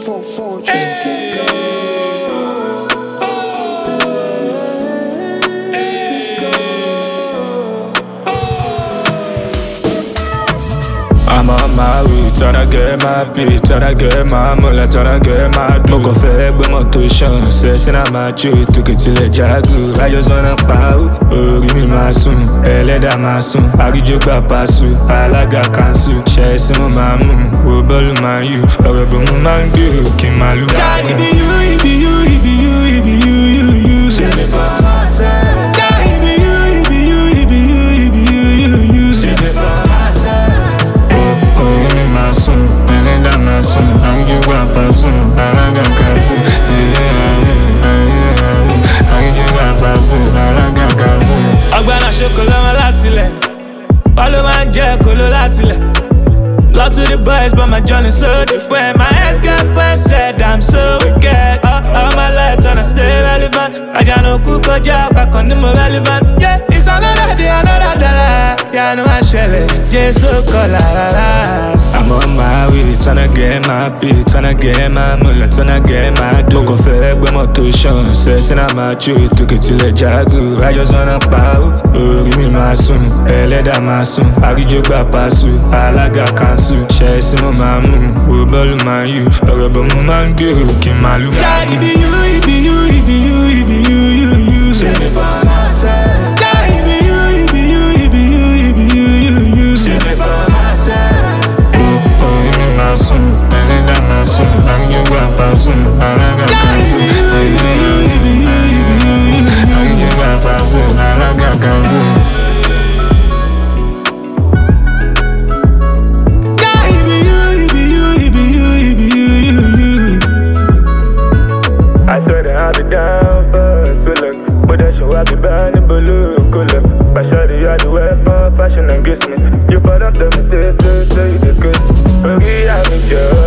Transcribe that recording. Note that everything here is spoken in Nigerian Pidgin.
I'm on my way, tryna get my pay, tryna get my money, tryna get my dough. Mo kàn fẹ́ gbé mọ́tò ṣan, ṣẹ̀ṣẹ̀ náà máa jó, tókè tilẹ̀ jágò. I just wanna pawó, orí mi máa sùn, ẹlẹ́dàá máa sùn. Àríjó gbà pàṣù, alága kanṣu. Ṣẹ̀ṣẹ̀ mo máa mú, wo bọ́ọ̀lù máa yù. Ọ̀rọ̀ bò mo máa ń gbé o, kí n máa lù máa mú. Ibi you, ibi you, ibi you, ibi you, you. Say me for myself. Ibi you, ibi you, ibi you, ibi you. Say me for myself. Ọgbẹ́nà ṣokòló wọn látilẹ̀, Palo máa ń jẹ́ kóló látilẹ̀. Love to the boys, but my journey so different. My ex-girlfriend said I'm so wicked. All my life tryna stay relevant. Ajanoku kọjá ọ̀kàkan ní mo relevant. Yeah, it's another day, another dollar. Yeah, I know I shell it, just so color. I'm on my way, tryna get my pay, tryna get my money, tryna get my dough. Mo kàn fẹ́ gbé mọ́tò ṣan, ṣẹ̀ṣẹ̀ náà máa jó, tókè tilẹ̀ jágò. I just wanna pawó, orí mi máa sùn, ẹlẹ́dàá máa sùn. Àríjó gbà pàṣù, alága kanṣu. Ṣẹ̀ṣẹ̀ mo máa mú, wo bọ́ọ̀lù máa yù. Ọ̀rọ̀ bò mo máa ń gbé o, kí n máa lù máa mú. Ibi you, ibi you, ibi you, ibi you, you. Say me for myself. Ibi you, ibi you, ibi you, ibi you. Say me for myself. Orí mi máa sùn, ẹlẹ́dàá máa sùn. Àríjó gbà pàṣù, alága kanṣu. Ibi you, ibi you, ibi you. Àríjó gbà pàṣù, alága kanṣu. I swear that I'll be down for so long, but that show I'll be burning blue color. But shawty, you are the weapon, fashion and grace me. You put up the mistake, say you the good. Forget I'm in